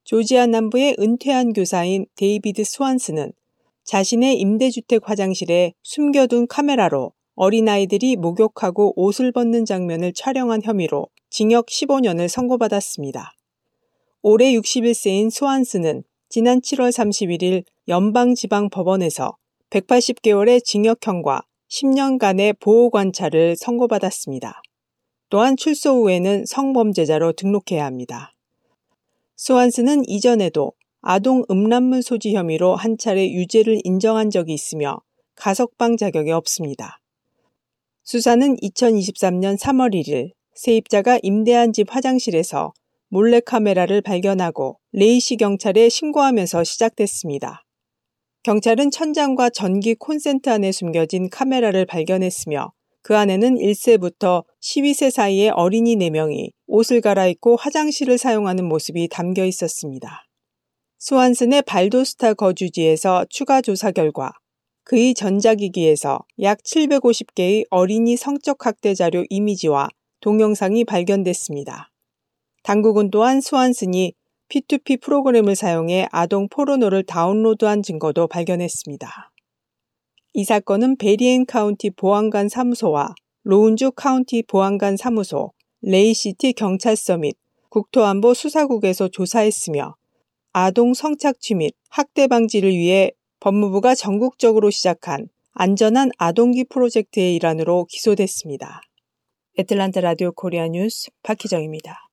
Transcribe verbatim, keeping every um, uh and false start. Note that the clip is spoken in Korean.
조지아 남부의 은퇴한 교사인 데이비드 스완스는 자신의 임대주택 화장실에 숨겨둔 카메라로 어린아이들이 목욕하고 옷을 벗는 장면을 촬영한 혐의로 징역 십오 년을 선고받았습니다. 올해 육십일 세인 스완스는 지난 칠월 삼십일일 연방지방법원에서 백팔십 개월의 징역형과 십 년간의 보호관찰을 선고받았습니다. 또한 출소 후에는 성범죄자로 등록해야 합니다. 스완스는 이전에도 아동 음란물 소지 혐의로 한 차례 유죄를 인정한 적이 있으며 가석방 자격이 없습니다. 수사는 이천이십삼년 삼월 일일 세입자가 임대한 집 화장실에서 몰래카메라를 발견하고 레이시 경찰에 신고하면서 시작됐습니다. 경찰은 천장과 전기 콘센트 안에 숨겨진 카메라를 발견했으며 그 안에는 일 세부터 십이 세 사이의 어린이 네 명이 옷을 갈아입고 화장실을 사용하는 모습이 담겨 있었습니다. 스완슨의 발도스타 거주지에서 추가 조사 결과 그의 전자기기에서 약 칠백오십 개의 어린이 성적 학대 자료 이미지와 동영상이 발견됐습니다. 당국은 또한 스완슨이 피투피 프로그램을 사용해 아동 포르노를 다운로드한 증거도 발견했습니다. 이 사건은 베리앤 카운티 보안관 사무소와 로운주 카운티 보안관 사무소, 레이시티 경찰서 및 국토안보 수사국에서 조사했으며 아동 성착취 및 학대 방지를 위해 법무부가 전국적으로 시작한 안전한 아동기 프로젝트의 일환으로 기소됐습니다. 애틀란타 라디오 코리아 뉴스 박희정입니다.